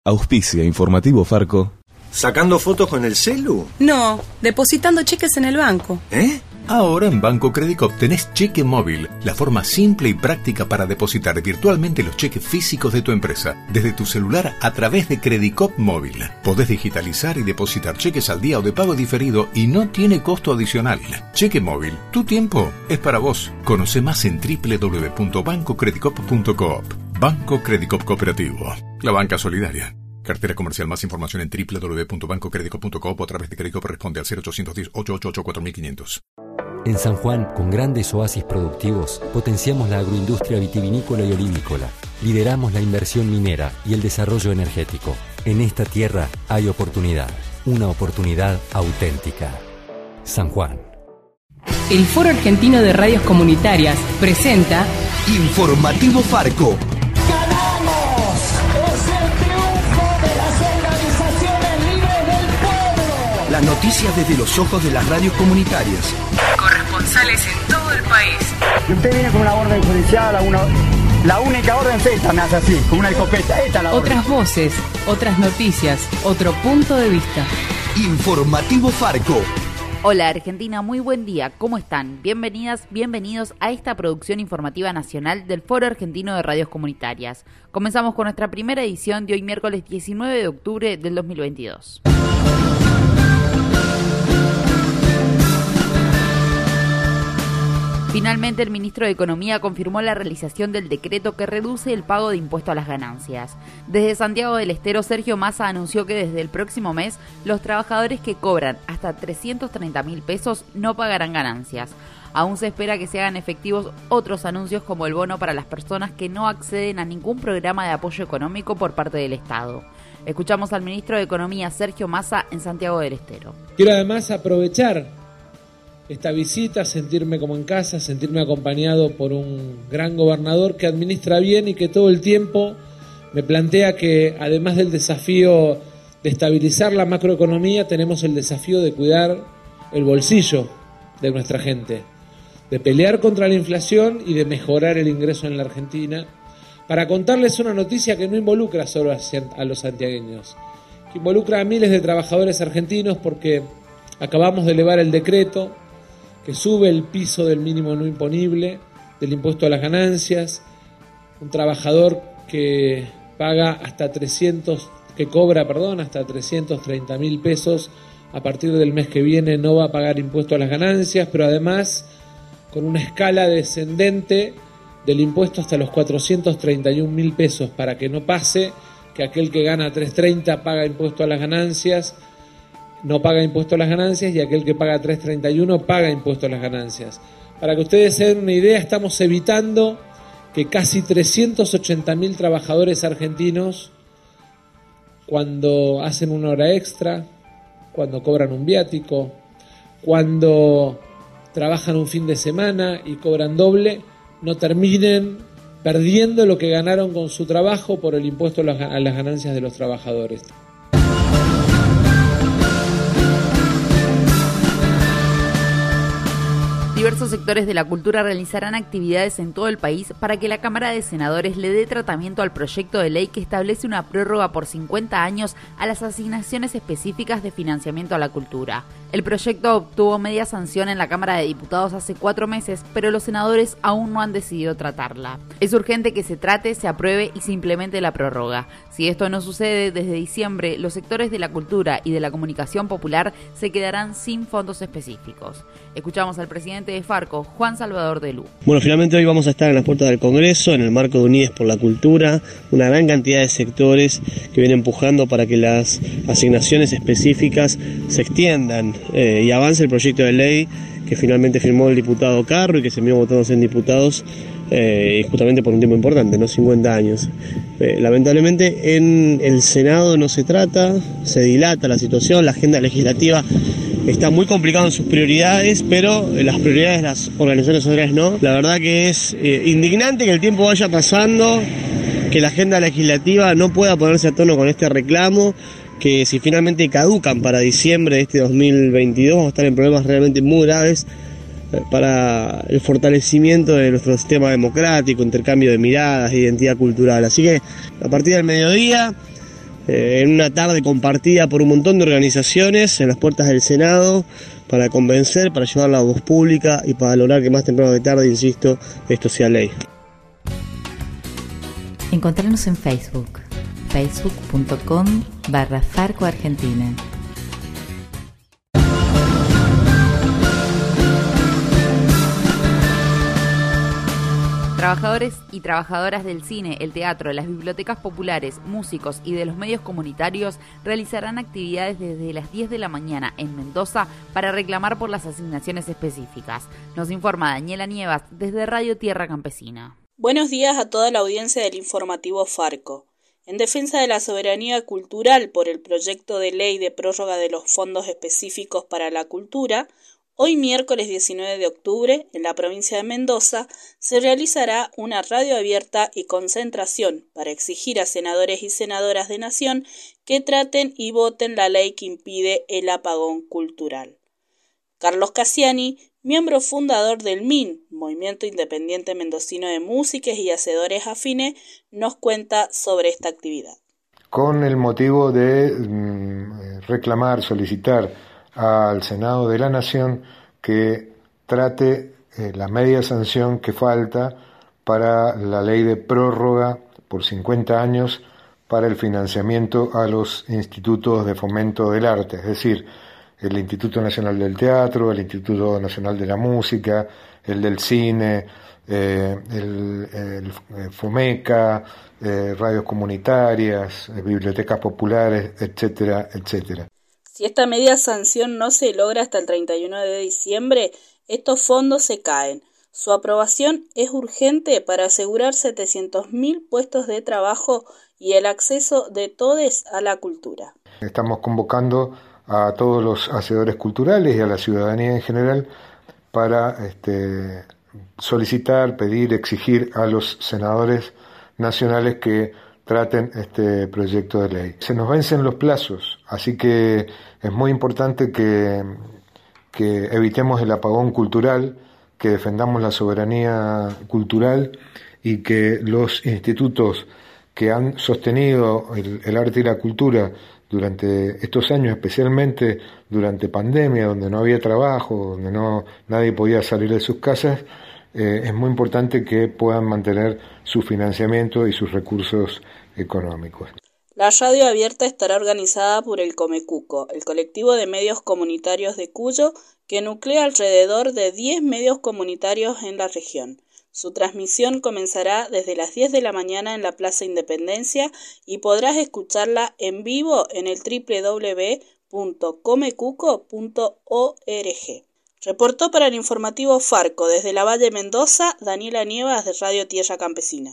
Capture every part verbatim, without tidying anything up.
Auspicia Informativo Farco. ¿Sacando fotos con el celu? No, depositando cheques en el banco. ¿Eh? Ahora en Banco Credicop tenés cheque móvil, la forma simple y práctica para depositar virtualmente los cheques físicos de tu empresa, desde tu celular a través de Credicop Móvil. Podés digitalizar y depositar cheques al día o de pago diferido y no tiene costo adicional. Cheque móvil, tu tiempo es para vos. Conoce más en doble u doble u doble u punto banco credicop punto coop. Banco Credicop Cooperativo, la banca solidaria. Cartera comercial. Más información en doble u doble u doble u punto banco credicop punto coop o a través de Credicop. Responde al cero ochocientos diez, ochocientos ochenta y ocho, cuatro mil quinientos. En San Juan, con grandes oasis productivos, potenciamos la agroindustria vitivinícola y olivícola. Lideramos la inversión minera y el desarrollo energético. En esta tierra hay oportunidad, una oportunidad auténtica. San Juan. El Foro Argentino de Radios Comunitarias presenta Informativo Farco. ¡Ganamos! ¡Es el triunfo de las organizaciones libres del pueblo! Las noticias desde los ojos de las radios comunitarias. Corresponsales en todo el país. Y usted viene con una orden judicial, una, la única orden es esta, me hace así, con una escopeta. Esta es la Otras orden. voces, otras noticias, otro punto de vista. Informativo Farco. Hola Argentina, muy buen día, ¿cómo están? Bienvenidas, bienvenidos a esta producción informativa nacional del Foro Argentino de Radios Comunitarias. Comenzamos con nuestra primera edición de hoy miércoles diecinueve de octubre del dos mil veintidós. Finalmente, el ministro de Economía confirmó la realización del decreto que reduce el pago de impuesto a las ganancias. Desde Santiago del Estero, Sergio Massa anunció que desde el próximo mes los trabajadores que cobran hasta trescientos treinta mil pesos no pagarán ganancias. Aún se espera que se hagan efectivos otros anuncios como el bono para las personas que no acceden a ningún programa de apoyo económico por parte del Estado. Escuchamos al ministro de Economía, Sergio Massa, en Santiago del Estero. Quiero además aprovechar esta visita, sentirme como en casa, sentirme acompañado por un gran gobernador que administra bien y que todo el tiempo me plantea que además del desafío de estabilizar la macroeconomía, tenemos el desafío de cuidar el bolsillo de nuestra gente, de pelear contra la inflación y de mejorar el ingreso en la Argentina, para contarles una noticia que no involucra solo a los santiagueños, que involucra a miles de trabajadores argentinos, porque acabamos de elevar el decreto que sube el piso del mínimo no imponible, del impuesto a las ganancias. Un trabajador que paga hasta trescientos, que cobra, perdón, hasta trescientos treinta mil pesos a partir del mes que viene no va a pagar impuesto a las ganancias, pero además con una escala descendente del impuesto hasta los cuatrocientos treinta y un mil pesos, para que no pase que aquel que gana trescientos treinta paga impuesto a las ganancias, no paga impuesto a las ganancias, y aquel que paga trescientos treinta y uno paga impuesto a las ganancias. Para que ustedes se den una idea, estamos evitando que casi trescientos ochenta mil trabajadores argentinos, cuando hacen una hora extra, cuando cobran un viático, cuando trabajan un fin de semana y cobran doble, no terminen perdiendo lo que ganaron con su trabajo por el impuesto a las ganancias de los trabajadores. Diversos sectores de la cultura realizarán actividades en todo el país para que la Cámara de Senadores le dé tratamiento al proyecto de ley que establece una prórroga por cincuenta años a las asignaciones específicas de financiamiento a la cultura. El proyecto obtuvo media sanción en la Cámara de Diputados hace cuatro meses, pero los senadores aún no han decidido tratarla. Es urgente que se trate, se apruebe y se implemente la prórroga. Si esto no sucede, desde diciembre, los sectores de la cultura y de la comunicación popular se quedarán sin fondos específicos. Escuchamos al presidente de Farco, Juan Salvador de Lú. Bueno, finalmente hoy vamos a estar en las puertas del Congreso, en el marco de Unides por la Cultura, una gran cantidad de sectores que vienen empujando para que las asignaciones específicas se extiendan eh, y avance el proyecto de ley que finalmente firmó el diputado Carro y que se envió votándose en diputados eh, justamente por un tiempo importante, no cincuenta años. Eh, lamentablemente en el Senado no se trata, se dilata la situación, la agenda legislativa está muy complicado en sus prioridades, pero las prioridades de las organizaciones sociales no. La verdad que es eh, indignante que el tiempo vaya pasando, que la agenda legislativa no pueda ponerse a tono con este reclamo, que si finalmente caducan para diciembre de este dos mil veintidós vamos a estar en problemas realmente muy graves eh, para el fortalecimiento de nuestro sistema democrático, intercambio de miradas, de identidad cultural. Así que a partir del mediodía eh, en una tarde compartida por un montón de organizaciones en las puertas del Senado para convencer, para llevar la voz pública y para lograr que más temprano que tarde, insisto, esto sea ley. Encontrarnos en Facebook, facebook punto com barra Farco Argentina. Trabajadores y trabajadoras del cine, el teatro, las bibliotecas populares, músicos y de los medios comunitarios realizarán actividades desde las diez de la mañana en Mendoza para reclamar por las asignaciones específicas. Nos informa Daniela Nievas desde Radio Tierra Campesina. Buenos días a toda la audiencia del informativo Farco. En defensa de la soberanía cultural por el proyecto de ley de prórroga de los fondos específicos para la cultura, hoy miércoles diecinueve de octubre, en la provincia de Mendoza, se realizará una radio abierta y concentración para exigir a senadores y senadoras de Nación que traten y voten la ley que impide el apagón cultural. Carlos Cassiani, miembro fundador del M I N, Movimiento Independiente Mendocino de Músiques y Hacedores Afines, nos cuenta sobre esta actividad. Con el motivo de mm, reclamar, solicitar al Senado de la Nación que trate eh, la media sanción que falta para la ley de prórroga por cincuenta años para el financiamiento a los institutos de fomento del arte, es decir, el Instituto Nacional del Teatro, el Instituto Nacional de la Música, el del Cine, eh, el, el FOMECA, eh, radios comunitarias, eh, bibliotecas populares, etcétera, etcétera. Si esta media sanción no se logra hasta el treinta y uno de diciembre, estos fondos se caen. Su aprobación es urgente para asegurar setecientos mil puestos de trabajo y el acceso de todos a la cultura. Estamos convocando a todos los hacedores culturales y a la ciudadanía en general para este, solicitar, pedir, exigir a los senadores nacionales que traten este proyecto de ley. Se nos vencen los plazos, así que es muy importante que, que evitemos el apagón cultural, que defendamos la soberanía cultural y que los institutos que han sostenido el, el arte y la cultura durante estos años, especialmente durante pandemia, donde no había trabajo, donde no nadie podía salir de sus casas, eh, es muy importante que puedan mantener su financiamiento y sus recursos económicos. La radio abierta estará organizada por el Comecuco, el colectivo de medios comunitarios de Cuyo, que nuclea alrededor de diez medios comunitarios en la región. Su transmisión comenzará desde las diez de la mañana en la Plaza Independencia y podrás escucharla en vivo en el doble u doble u doble u punto comecuco punto org. Reportó para el informativo Farco desde la Valle Mendoza, Daniela Nievas de Radio Tierra Campesina.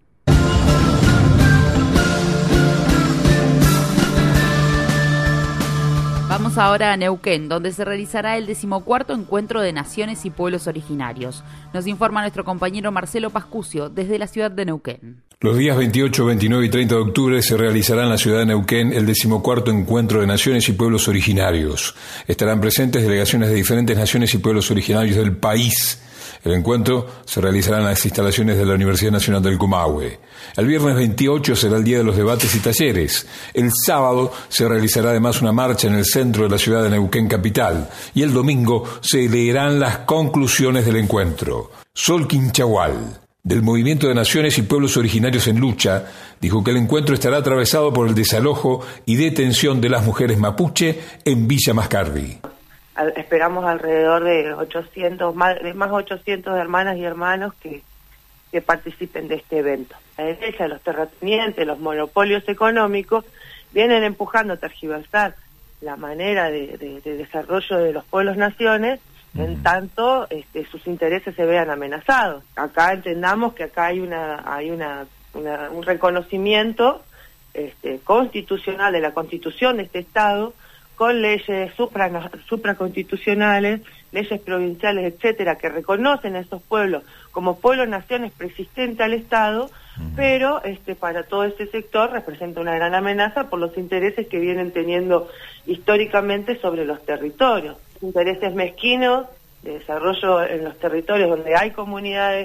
Vamos ahora a Neuquén, donde se realizará el decimocuarto Encuentro de Naciones y Pueblos Originarios. Nos informa nuestro compañero Marcelo Pascucio desde la ciudad de Neuquén. Los días veintiocho, veintinueve y treinta de octubre se realizará en la ciudad de Neuquén el decimocuarto Encuentro de Naciones y Pueblos Originarios. Estarán presentes delegaciones de diferentes naciones y pueblos originarios del país. El encuentro se realizará en las instalaciones de la Universidad Nacional del Comahue. El viernes veintiocho será el día de los debates y talleres. El sábado se realizará además una marcha en el centro de la ciudad de Neuquén capital. Y el domingo se leerán las conclusiones del encuentro. Sol Quinchahual, del Movimiento de Naciones y Pueblos Originarios en Lucha, dijo que el encuentro estará atravesado por el desalojo y detención de las mujeres mapuche en Villa Mascardi. Esperamos alrededor de ochocientos, más de más ochocientos hermanas y hermanos que, que participen de este evento. La derecha, los terratenientes, los monopolios económicos vienen empujando a tergiversar la manera de, de, de desarrollo de los pueblos-naciones, en tanto este, sus intereses se vean amenazados. Acá entendamos que acá hay una hay una, una un reconocimiento este, constitucional de la Constitución de este Estado, con leyes supra, supraconstitucionales, leyes provinciales, etcétera, que reconocen a estos pueblos como pueblos-naciones preexistentes al Estado, uh-huh. pero este para todo este sector representa una gran amenaza por los intereses que vienen teniendo históricamente sobre los territorios. Intereses mezquinos de desarrollo en los territorios donde hay comunidades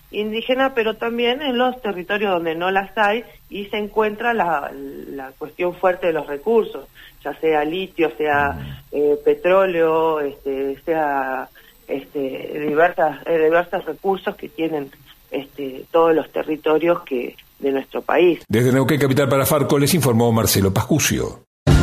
indígena, pero también en los territorios donde no las hay y se encuentra la, la cuestión fuerte de los recursos, ya sea litio, sea eh, petróleo, este, sea este, diversas, eh, diversos recursos que tienen este, todos los territorios que de nuestro país. Desde Neuquén Capital para Farco les informó Marcelo Pascucio.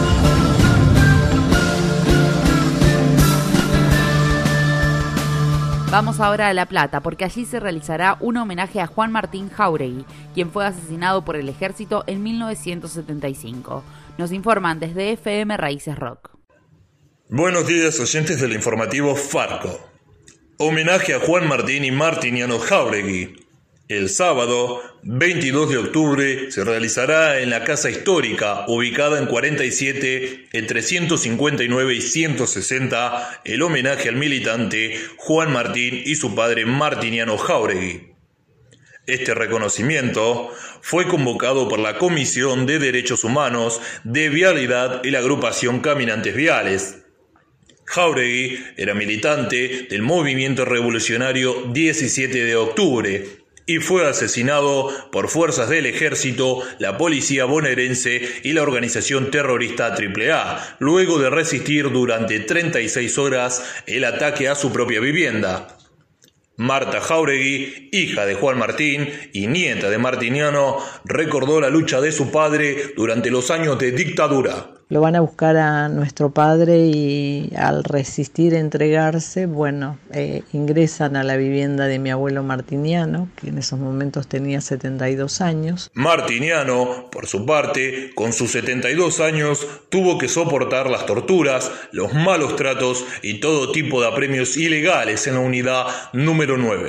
Vamos ahora a La Plata, porque allí se realizará un homenaje a Juan Martín Jáuregui, quien fue asesinado por el ejército en mil novecientos setenta y cinco. Nos informan desde F M Raíces Rock. Buenos días, oyentes del informativo Farco. Homenaje a Juan Martín y Martiniano Jáuregui. El sábado, veintidós de octubre, se realizará en la Casa Histórica, ubicada en cuarenta y siete, entre ciento cincuenta y nueve y ciento sesenta, el homenaje al militante Juan Martín y su padre Martiniano Jáuregui. Este reconocimiento fue convocado por la Comisión de Derechos Humanos de Vialidad y la agrupación Caminantes Viales. Jáuregui era militante del movimiento revolucionario diecisiete de octubre y fue asesinado por fuerzas del ejército, la policía bonaerense y la organización terrorista Triple A, luego de resistir durante treinta y seis horas el ataque a su propia vivienda. Marta Jáuregui, hija de Juan Martín y nieta de Martiniano, recordó la lucha de su padre durante los años de dictadura. Lo van a buscar a nuestro padre y al resistir entregarse, bueno, eh, ingresan a la vivienda de mi abuelo Martiniano, que en esos momentos tenía setenta y dos años. Martiniano, por su parte, con sus setenta y dos años, tuvo que soportar las torturas, los malos tratos y todo tipo de apremios ilegales en la unidad número nueve.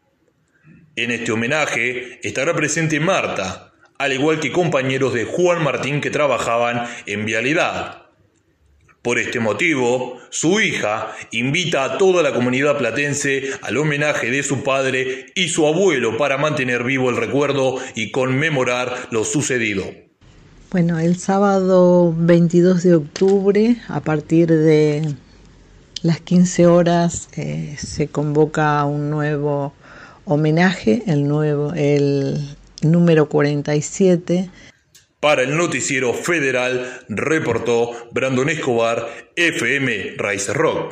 En este homenaje estará presente Marta, al igual que compañeros de Juan Martín que trabajaban en Vialidad. Por este motivo, su hija invita a toda la comunidad platense al homenaje de su padre y su abuelo para mantener vivo el recuerdo y conmemorar lo sucedido. Bueno, el sábado veintidós de octubre, a partir de las quince horas, eh, se convoca un nuevo homenaje, el nuevo, el número cuarenta y siete. Para el Noticiero Federal, reportó Brandon Escobar, F M Raíces Rock.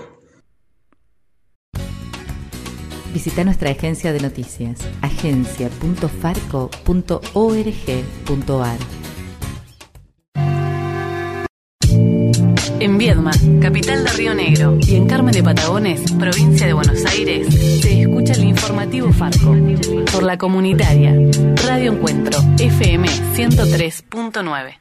Visita nuestra agencia de noticias, agencia punto farco punto org punto ar. En Viedma, capital de Río Negro, y en Carmen de Patagones, provincia de Buenos Aires, se escucha el informativo Farco por la comunitaria Radio Encuentro F M ciento tres punto nueve.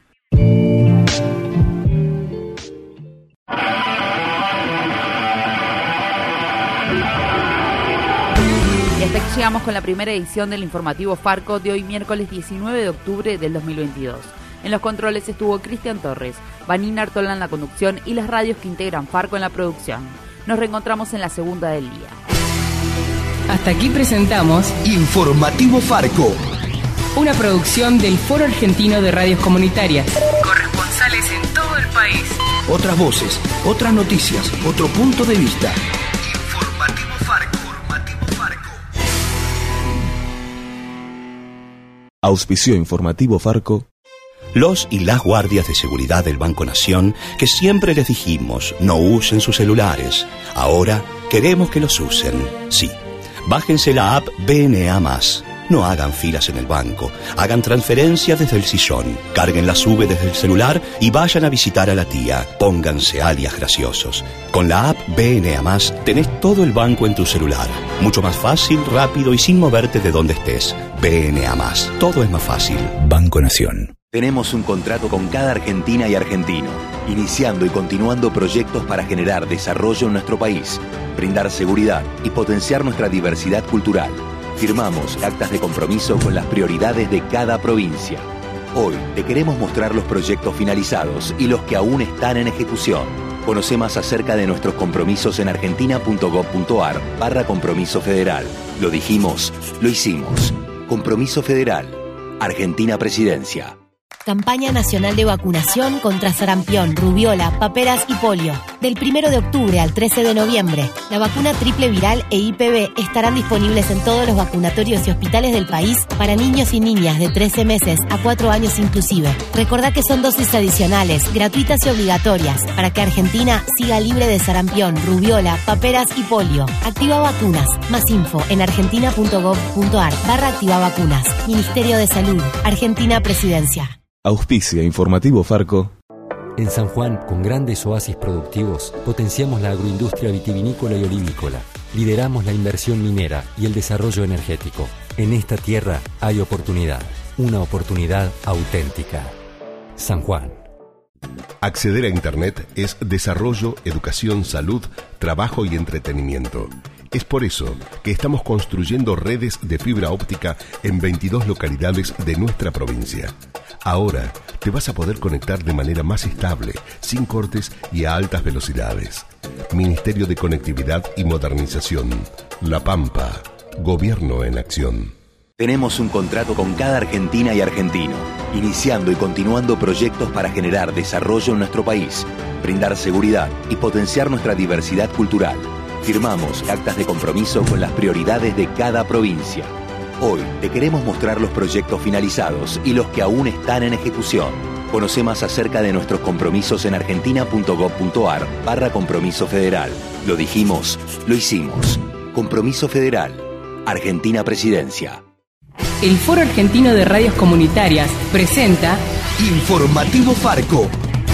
Y hasta aquí llegamos con la primera edición del informativo Farco de hoy miércoles diecinueve de octubre del dos mil veintidós. En los controles estuvo Cristian Torres, Vanina Artola en la conducción y las radios que integran Farco en la producción. Nos reencontramos en la segunda del día. Hasta aquí presentamos Informativo Farco, una producción del Foro Argentino de Radios Comunitarias. Corresponsales en todo el país. Otras voces, otras noticias, otro punto de vista. Informativo Farco. Informativo Farco. Auspició Informativo Farco. Los y las guardias de seguridad del Banco Nación, que siempre les dijimos no usen sus celulares, ahora queremos que los usen. Sí, bájense la app B N A más. No hagan filas en el banco, hagan transferencias desde el sillón, carguen la sube desde el celular y vayan a visitar a la tía. Pónganse alias graciosos. Con la app B N A más tenés todo el banco en tu celular. Mucho más fácil, rápido y sin moverte de donde estés. B N A más. Todo es más fácil. Banco Nación. Tenemos un contrato con cada argentina y argentino, iniciando y continuando proyectos para generar desarrollo en nuestro país, brindar seguridad y potenciar nuestra diversidad cultural. Firmamos actas de compromiso con las prioridades de cada provincia. Hoy te queremos mostrar los proyectos finalizados y los que aún están en ejecución. Conoce más acerca de nuestros compromisos en argentina.gov.ar barra compromiso federal. Lo dijimos, lo hicimos. Compromiso Federal. Argentina Presidencia. Campaña Nacional de Vacunación contra sarampión, rubiola, paperas y polio. Del primero de octubre al trece de noviembre, la vacuna triple viral e I P V estarán disponibles en todos los vacunatorios y hospitales del país para niños y niñas de trece meses a cuatro años inclusive. Recordá que son dosis adicionales, gratuitas y obligatorias, para que Argentina siga libre de sarampión, rubiola, paperas y polio. Activa Vacunas. Más info en argentina.gov.ar barra activa vacunas. Ministerio de Salud. Argentina Presidencia. Auspicia Informativo Farco. En San Juan, con grandes oasis productivos, potenciamos la agroindustria vitivinícola y olivícola. Lideramos la inversión minera y el desarrollo energético. En esta tierra hay oportunidad, una oportunidad auténtica. San Juan. Acceder a Internet es desarrollo, educación, salud, trabajo y entretenimiento. Es por eso que estamos construyendo redes de fibra óptica en veintidós localidades de nuestra provincia. Ahora te vas a poder conectar de manera más estable, sin cortes y a altas velocidades. Ministerio de Conectividad y Modernización. La Pampa. Gobierno en acción. Tenemos un contrato con cada argentina y argentino, iniciando y continuando proyectos para generar desarrollo en nuestro país, brindar seguridad y potenciar nuestra diversidad cultural. Firmamos actas de compromiso con las prioridades de cada provincia. Hoy te queremos mostrar los proyectos finalizados y los que aún están en ejecución. Conoce más acerca de nuestros compromisos en argentina.gov.ar barra compromiso federal. Lo dijimos, lo hicimos. Compromiso Federal. Argentina Presidencia. El Foro Argentino de Radios Comunitarias presenta Informativo Farco.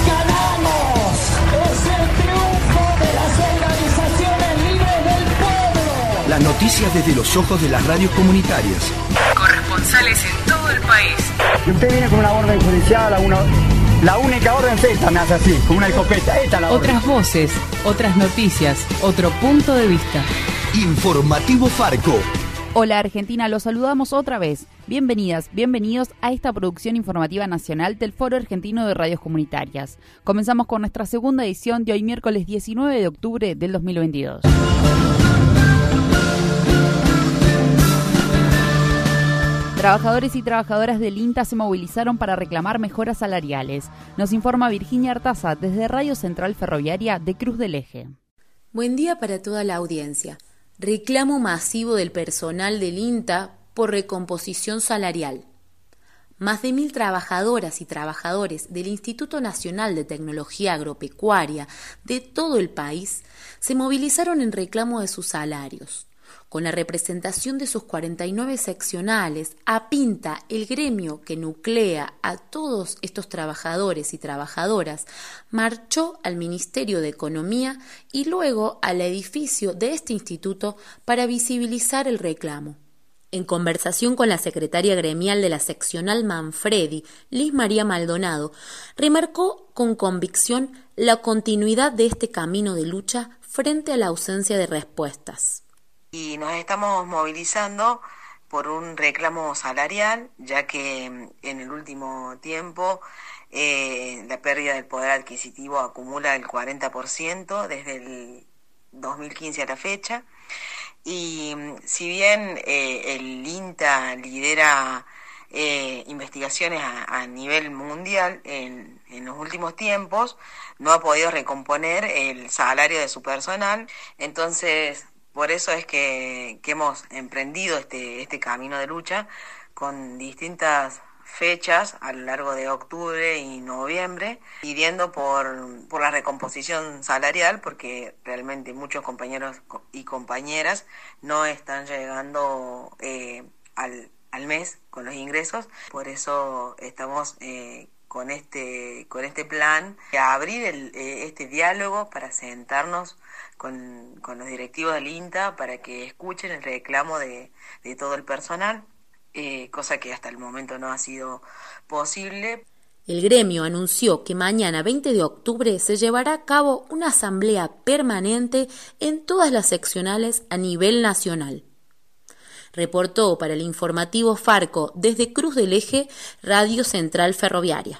¡Ganamos! ¡Es el triunfo de las organizaciones libres del pueblo! Las noticias desde los ojos de las radios comunitarias. Corresponsales en todo el país. Y usted viene con una orden judicial, a una, la única orden es esta, me hace así, con una escopeta. Esta es la orden. Otras voces, otras noticias, otro punto de vista. Informativo Farco. Hola Argentina, los saludamos otra vez. Bienvenidas, bienvenidos a esta producción informativa nacional del Foro Argentino de Radios Comunitarias. Comenzamos con nuestra segunda edición de hoy miércoles diecinueve de octubre del dos mil veintidós. Trabajadores y trabajadoras del INTA se movilizaron para reclamar mejoras salariales. Nos informa Virginia Artaza desde Radio Central Ferroviaria de Cruz del Eje. Buen día para toda la audiencia. Reclamo masivo del personal del INTA por recomposición salarial. Más de mil trabajadoras y trabajadores del Instituto Nacional de Tecnología Agropecuaria de todo el país se movilizaron en reclamo de sus salarios. Con la representación de sus cuarenta y nueve seccionales, APINTA, el gremio que nuclea a todos estos trabajadores y trabajadoras, marchó al Ministerio de Economía y luego al edificio de este instituto para visibilizar el reclamo. En conversación con la secretaria gremial de la seccional Manfredi, Liz María Maldonado, remarcó con convicción la continuidad de este camino de lucha frente a la ausencia de respuestas. Y nos estamos movilizando por un reclamo salarial, ya que en el último tiempo eh, la pérdida del poder adquisitivo acumula el cuarenta por ciento desde el dos mil quince a la fecha. Y si bien eh, el INTA lidera eh, investigaciones a, a nivel mundial en, en los últimos tiempos, no ha podido recomponer el salario de su personal. Entonces, por eso es que, que hemos emprendido este, este camino de lucha con distintas fechas a lo largo de octubre y noviembre, pidiendo por, por la recomposición salarial, porque realmente muchos compañeros y compañeras no están llegando eh, al, al mes con los ingresos. Por eso estamos eh, con este con este plan de abrir el, eh, este diálogo para sentarnos con, con los directivos del INTA para que escuchen el reclamo de, de todo el personal, eh, cosa que hasta el momento no ha sido posible. El gremio anunció que mañana veinte de octubre se llevará a cabo una asamblea permanente en todas las seccionales a nivel nacional. Reportó para el informativo Farco desde Cruz del Eje, Radio Central Ferroviaria.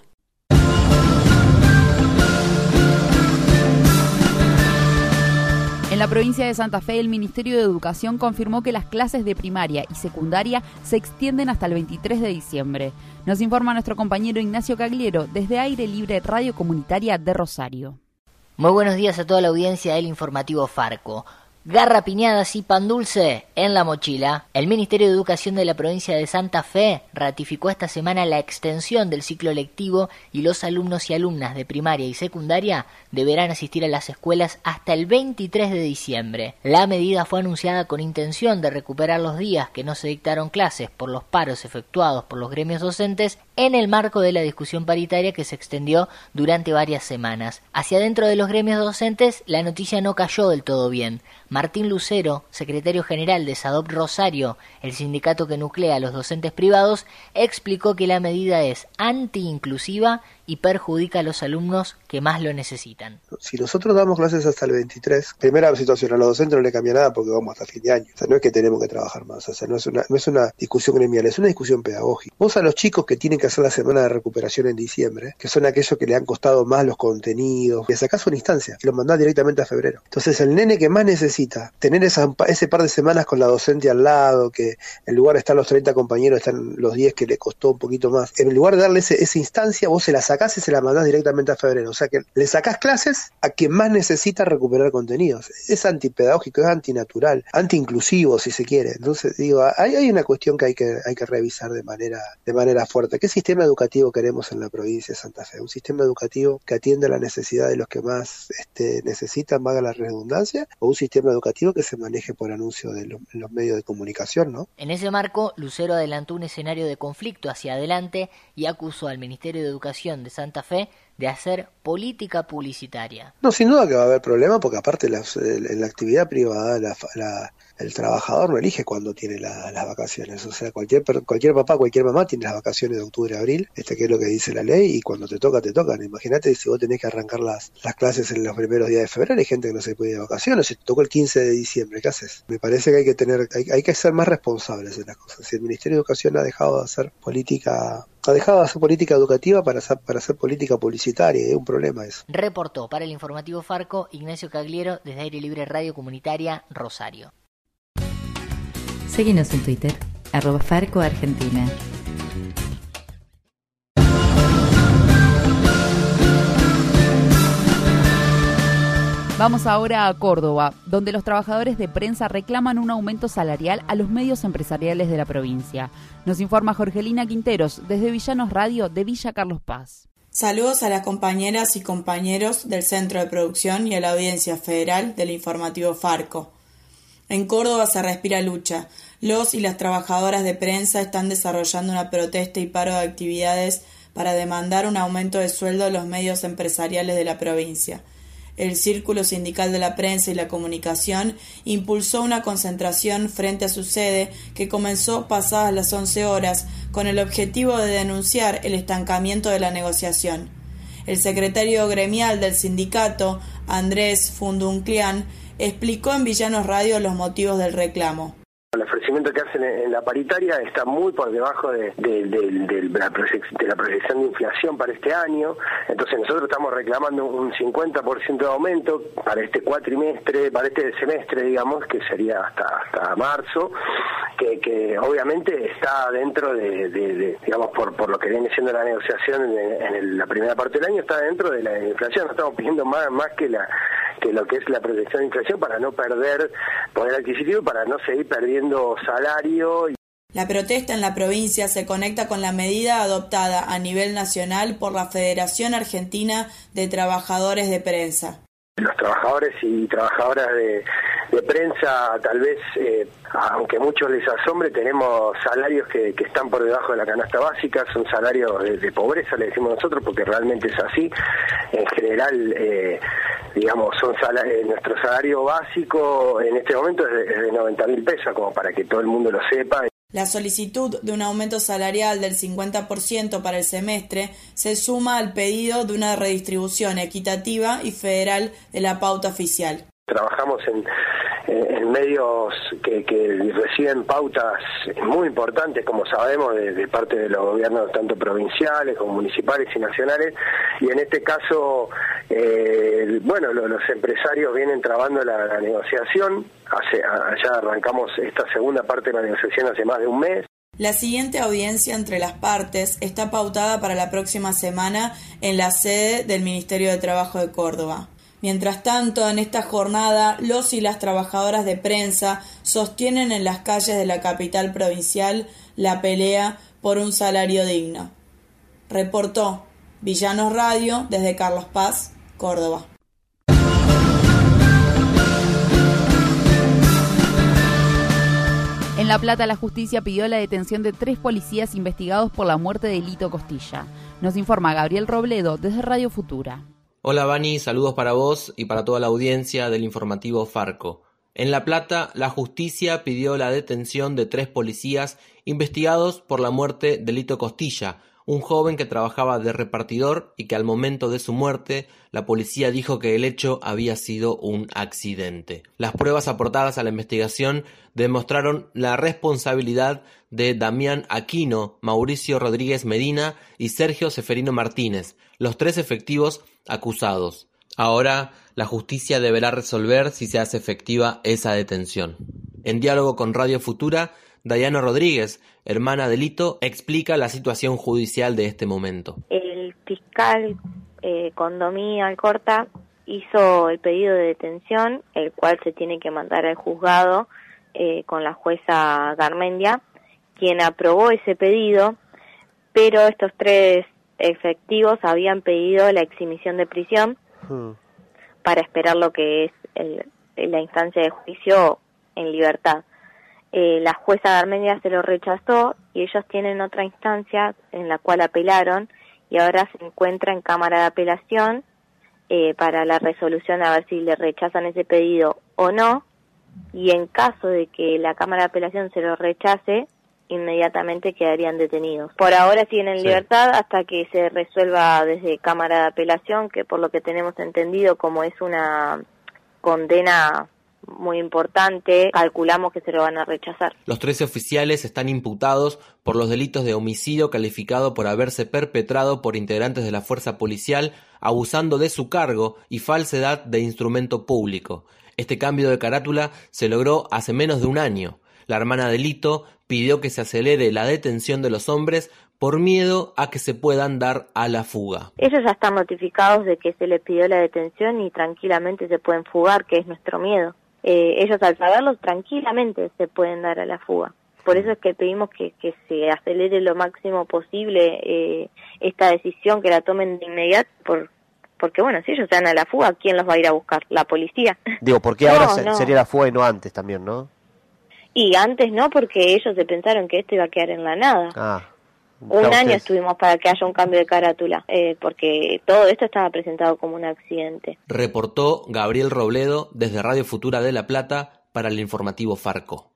En la provincia de Santa Fe, el Ministerio de Educación confirmó que las clases de primaria y secundaria se extienden hasta el veintitrés de diciembre. Nos informa nuestro compañero Ignacio Cagliero desde Aire Libre Radio Comunitaria de Rosario. Muy buenos días a toda la audiencia del informativo Farco. Garra piñadas y pan dulce en la mochila. El Ministerio de Educación de la provincia de Santa Fe ratificó esta semana la extensión del ciclo lectivo y los alumnos y alumnas de primaria y secundaria deberán asistir a las escuelas hasta el veintitrés de diciembre. La medida fue anunciada con intención de recuperar los días que no se dictaron clases por los paros efectuados por los gremios docentes en el marco de la discusión paritaria que se extendió durante varias semanas. Hacia dentro de los gremios docentes, la noticia no cayó del todo bien. Martín Lucero, secretario general de SADOP Rosario, el sindicato que nuclea a los docentes privados, explicó que la medida es anti-inclusiva y perjudica a los alumnos que más lo necesitan. Si nosotros damos clases hasta el veintitrés, primera situación, a los docentes no le cambia nada porque vamos hasta fin de año. O sea, no es que tenemos que trabajar más, o sea, no es una, no es una discusión gremial, es una discusión pedagógica. Vos a los chicos que tienen que hacer la semana de recuperación en diciembre, que son aquellos que le han costado más los contenidos, le sacás una instancia, y los mandás directamente a febrero. Entonces el nene que más necesita tener esa, ese par de semanas con la docente al lado, que en lugar de estar los treinta compañeros están los diez que le costó un poquito más, en lugar de darle ese, esa instancia, vos se la sacás y se la mandás directamente a febrero. O sea que le sacás clases a quien más necesita recuperar contenidos. Es antipedagógico, es antinatural, antiinclusivo si se quiere. Entonces digo, hay, hay una cuestión que hay que hay que revisar de manera de manera fuerte. ¿Qué sistema educativo queremos en la provincia de Santa Fe? Un sistema educativo que atienda la necesidad de los que más este, necesitan, valga la redundancia, o un sistema educativo que se maneje por anuncio de lo, en los medios de comunicación, ¿no? En ese marco, Lucero adelantó un escenario de conflicto hacia adelante y acusó al Ministerio de Educación de Santa Fe de hacer política publicitaria. No, sin duda que va a haber problema porque aparte las, en la actividad privada la, la, el trabajador no elige cuándo tiene la, las vacaciones. O sea, cualquier cualquier papá, cualquier mamá tiene las vacaciones de octubre a abril, este que es lo que dice la ley, y cuando te toca, te tocan. Imagínate si vos tenés que arrancar las, las clases en los primeros días de febrero, hay gente que no se puede ir de vacaciones, si te tocó el quince de diciembre, ¿qué haces? Me parece que hay que tener, hay, hay que ser más responsables en las cosas. Si el Ministerio de Educación ha dejado de hacer política ha dejado de hacer política educativa para hacer, para hacer política publicitaria, es un problema eso. Reportó para el informativo Farco Ignacio Cagliero desde Aire Libre Radio Comunitaria Rosario. Seguinos en Twitter, arroba Farco Argentina. Vamos ahora a Córdoba, donde los trabajadores de prensa reclaman un aumento salarial a los medios empresariales de la provincia. Nos informa Jorgelina Quinteros, desde Villanos Radio de Villa Carlos Paz. Saludos a las compañeras y compañeros del Centro de Producción y a la audiencia federal del informativo Farco. En Córdoba se respira lucha. Los y las trabajadoras de prensa están desarrollando una protesta y paro de actividades para demandar un aumento de sueldo a los medios empresariales de la provincia. El Círculo Sindical de la Prensa y la Comunicación impulsó una concentración frente a su sede que comenzó pasadas las once horas con el objetivo de denunciar el estancamiento de la negociación. El secretario gremial del sindicato, Andrés Fundunclián, explicó en Villanos Radio los motivos del reclamo. El ofrecimiento que hacen en la paritaria está muy por debajo de, de, de, de, la proyección, de la proyección de inflación para este año. Entonces nosotros estamos reclamando un cincuenta por ciento de aumento para este cuatrimestre, para este semestre, digamos, que sería hasta hasta marzo, que, que obviamente está dentro de, de, de digamos, por, por lo que viene siendo la negociación en, en el, la primera parte del año, está dentro de la inflación. No estamos pidiendo más, más que la que lo que es la proyección de inflación para no perder poder adquisitivo, para no seguir perdiendo salario. La protesta en la provincia se conecta con la medida adoptada a nivel nacional por la Federación Argentina de Trabajadores de Prensa. Los trabajadores y trabajadoras de, de prensa, tal vez, eh, aunque a muchos les asombre, tenemos salarios que, que están por debajo de la canasta básica, son salarios de, de pobreza, le decimos nosotros, porque realmente es así. En general, eh, digamos, son salarios, nuestro salario básico en este momento es de, es de noventa mil pesos, como para que todo el mundo lo sepa. La solicitud de un aumento salarial del cincuenta por ciento para el semestre se suma al pedido de una redistribución equitativa y federal de la pauta oficial. Trabajamos en, en medios que, que reciben pautas muy importantes, como sabemos, de, de parte de los gobiernos tanto provinciales como municipales y nacionales, y en este caso, eh, bueno, lo, los empresarios vienen trabando la, la negociación. Hace, ya arrancamos esta segunda parte de la negociación hace más de un mes. La siguiente audiencia entre las partes está pautada para la próxima semana en la sede del Ministerio de Trabajo de Córdoba. Mientras tanto, en esta jornada, los y las trabajadoras de prensa sostienen en las calles de la capital provincial la pelea por un salario digno. Reportó Villanos Radio desde Carlos Paz, Córdoba. En La Plata, la justicia pidió la detención de tres policías investigados por la muerte de Lito Costilla. Nos informa Gabriel Robledo desde Radio Futura. Hola Vani, saludos para vos y para toda la audiencia del informativo Farco. En La Plata, la justicia pidió la detención de tres policías investigados por la muerte de Lito Costilla, un joven que trabajaba de repartidor y que al momento de su muerte la policía dijo que el hecho había sido un accidente. Las pruebas aportadas a la investigación demostraron la responsabilidad de Damián Aquino, Mauricio Rodríguez Medina y Sergio Seferino Martínez, los tres efectivos acusados. Ahora la justicia deberá resolver si se hace efectiva esa detención. En diálogo con Radio Futura, Dayana Rodríguez, hermana de Lito, explica la situación judicial de este momento. El fiscal eh, Condomí Alcorta hizo el pedido de detención, el cual se tiene que mandar al juzgado eh, con la jueza Garmendia, quien aprobó ese pedido, pero estos tres efectivos habían pedido la exhibición de prisión hmm. para esperar lo que es el, la instancia de juicio en libertad. Eh, la jueza Garmendia se lo rechazó y ellos tienen otra instancia en la cual apelaron y ahora se encuentra en Cámara de Apelación eh, para la resolución a ver si le rechazan ese pedido o no, y en caso de que la Cámara de Apelación se lo rechace, inmediatamente quedarían detenidos. Por ahora siguen en sí. libertad hasta que se resuelva desde Cámara de Apelación, que por lo que tenemos entendido, como es una condena muy importante, calculamos que se lo van a rechazar. Los trece oficiales están imputados por los delitos de homicidio calificado por haberse perpetrado por integrantes de la fuerza policial abusando de su cargo y falsedad de instrumento público. Este cambio de carátula se logró hace menos de un año. La hermana de Lito pidió que se acelere la detención de los hombres por miedo a que se puedan dar a la fuga. Ellos ya están notificados de que se les pidió la detención y tranquilamente se pueden fugar, que es nuestro miedo. Eh, ellos al saberlo tranquilamente se pueden dar a la fuga. Por eso es que pedimos que, que se acelere lo máximo posible eh, esta decisión, que la tomen de inmediato, por, porque bueno, si ellos se dan a la fuga, ¿quién los va a ir a buscar? ¿La policía? Digo, ¿por qué no, ahora se, no. sería la fuga y no antes también, no? Y antes no, porque ellos se pensaron que esto iba a quedar en la nada. Ah, un año ustedes... estuvimos para que haya un cambio de carátula, eh, porque todo esto estaba presentado como un accidente. Reportó Gabriel Robledo desde Radio Futura de La Plata para el informativo Farco.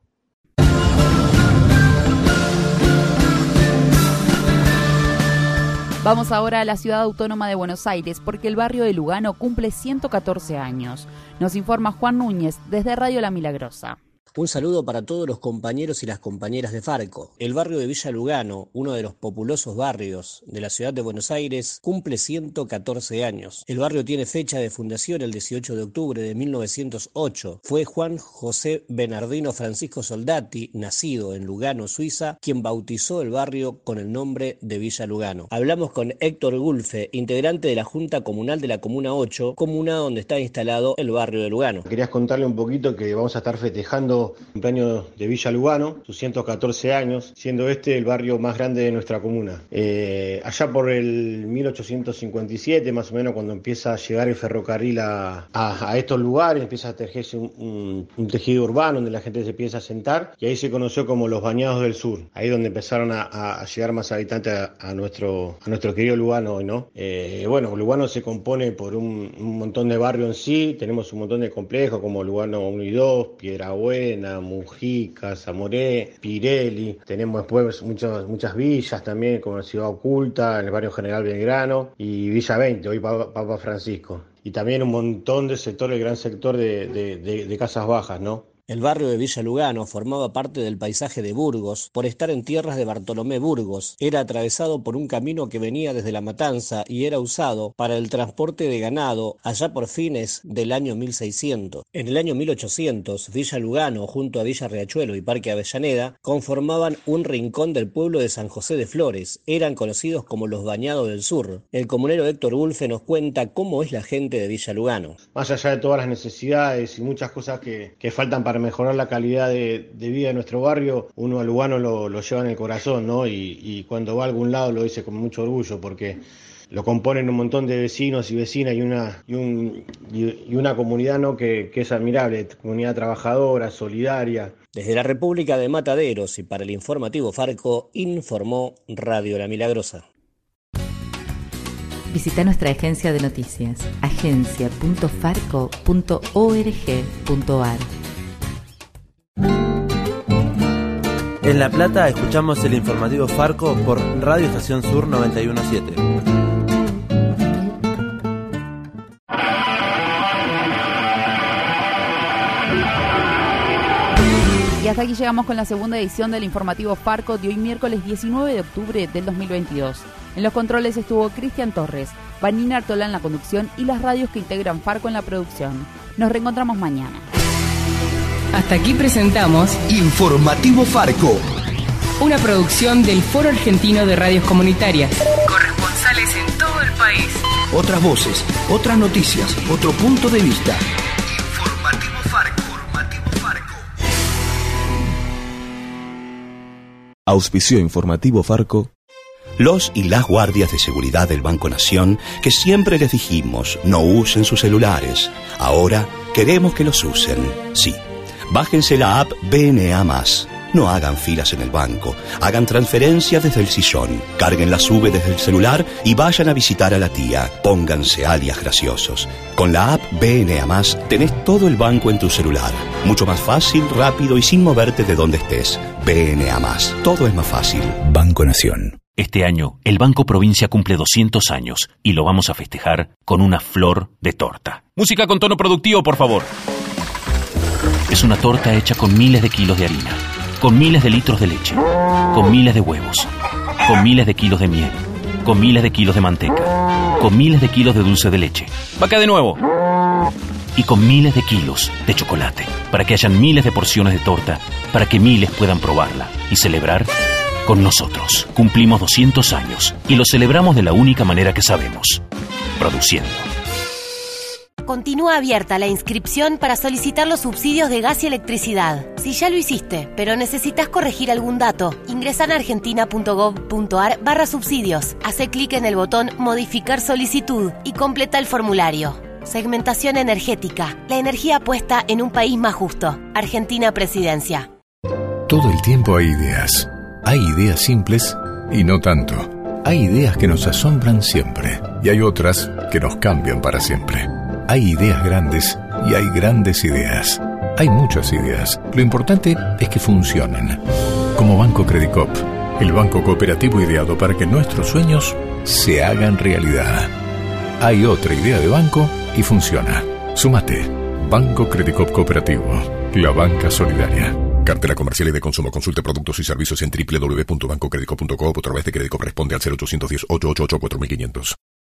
Vamos ahora a la ciudad autónoma de Buenos Aires porque el barrio de Lugano cumple ciento catorce años. Nos informa Juan Núñez desde Radio La Milagrosa. Un saludo para todos los compañeros y las compañeras de Farco. El barrio de Villa Lugano, uno de los populosos barrios de la ciudad de Buenos Aires, cumple ciento catorce años. El barrio tiene fecha de fundación el dieciocho de octubre de mil novecientos ocho. Fue Juan José Bernardino Francisco Soldati, nacido en Lugano, Suiza, quien bautizó el barrio con el nombre de Villa Lugano. Hablamos con Héctor Gulfe, integrante de la Junta Comunal de la Comuna ocho, comuna donde está instalado el barrio de Lugano. Querías contarle un poquito que vamos a estar festejando cumpleaños de Villa Lugano, sus ciento catorce años, siendo este el barrio más grande de nuestra comuna. Eh, allá por el mil ochocientos cincuenta y siete, más o menos, cuando empieza a llegar el ferrocarril a, a, a estos lugares, empieza a tejerse un, un, un tejido urbano donde la gente se empieza a sentar, y ahí se conoció como los Bañados del Sur, ahí donde empezaron a, a llegar más habitantes a, a, nuestro, a nuestro querido Lugano hoy, ¿no? Eh, bueno, Lugano se compone por un, un montón de barrios en sí, tenemos un montón de complejos como Lugano uno y dos, Piedrabuena, Mujica, Zamoré, Pirelli, tenemos después muchas, muchas villas también, como Ciudad Oculta, en el barrio General Belgrano y Villa veinte, hoy Papa, Papa Francisco. Y también un montón de sectores, el gran sector de, de, de, de casas bajas, ¿no? El barrio de Villa Lugano formaba parte del paisaje de Burgos por estar en tierras de Bartolomé Burgos. Era atravesado por un camino que venía desde La Matanza y era usado para el transporte de ganado allá por fines del año mil seiscientos. En el año mil ochocientos, Villa Lugano, junto a Villa Riachuelo y Parque Avellaneda, conformaban un rincón del pueblo de San José de Flores. Eran conocidos como los Bañados del Sur. El comunero Héctor Bulfe nos cuenta cómo es la gente de Villa Lugano. Más allá de todas las necesidades y muchas cosas que, que faltan para mejorar la calidad de, de vida de nuestro barrio, uno a Lugano lo, lo lleva en el corazón, ¿no? Y, y cuando va a algún lado lo dice con mucho orgullo, porque lo componen un montón de vecinos y vecinas y una y, un, y, y una comunidad, ¿no? que, que es admirable, comunidad trabajadora, solidaria. Desde la República de Mataderos y para el informativo Farco, informó Radio La Milagrosa. Visita nuestra agencia de noticias, agencia punto farco punto org punto ar. En La Plata escuchamos el informativo Farco por Radio Estación Sur noventa y uno punto siete. Y hasta aquí llegamos con la segunda edición del informativo Farco de hoy miércoles diecinueve de octubre del dos mil veintidós. En los controles estuvo Cristian Torres, Vanina Artola en la conducción y las radios que integran Farco en la producción. Nos reencontramos mañana. Hasta aquí presentamos Informativo Farco, una producción del Foro Argentino de Radios Comunitarias. Corresponsales en todo el país. Otras voces, otras noticias, otro punto de vista. Informativo Farco. Informativo Farco. Auspició Informativo Farco. Los y las guardias de seguridad del Banco Nación, que siempre les dijimos no usen sus celulares. Ahora queremos que los usen. Sí. Bájense la app B N A más. No hagan filas en el banco. Hagan transferencias desde el sillón. Carguen la sube desde el celular y vayan a visitar a la tía. Pónganse alias graciosos. Con la app B N A más tenés todo el banco en tu celular. Mucho más fácil, rápido y sin moverte de donde estés. B N A más. Todo es más fácil. Banco Nación. Este año, el Banco Provincia cumple doscientos años y lo vamos a festejar con una flor de torta. Música con tono productivo, por favor. Es una torta hecha con miles de kilos de harina, con miles de litros de leche, con miles de huevos, con miles de kilos de miel, con miles de kilos de manteca, con miles de kilos de dulce de leche. ¡Vaca de nuevo! Y con miles de kilos de chocolate, para que hayan miles de porciones de torta, para que miles puedan probarla y celebrar con nosotros. Cumplimos doscientos años y lo celebramos de la única manera que sabemos, produciendo. Continúa abierta la inscripción para solicitar los subsidios de gas y electricidad. Si ya lo hiciste, pero necesitas corregir algún dato, ingresa en argentina punto gov punto ar barra subsidios. Hace clic en el botón Modificar solicitud y completa el formulario. Segmentación energética. La energía puesta en un país más justo. Argentina Presidencia. Todo el tiempo hay ideas. Hay ideas simples y no tanto. Hay ideas que nos asombran siempre y hay otras que nos cambian para siempre. Hay ideas grandes y hay grandes ideas. Hay muchas ideas. Lo importante es que funcionen. Como Banco Credicop, el banco cooperativo ideado para que nuestros sueños se hagan realidad. Hay otra idea de banco y funciona. Súmate. Banco Credicop Cooperativo. La banca solidaria. Cartera comercial y de consumo. Consulte productos y servicios en doble u doble u doble u punto banco credicop punto com o a través de Credicop. Responde al cero ochocientos diez, ochocientos ochenta y ocho, cuatro mil quinientos.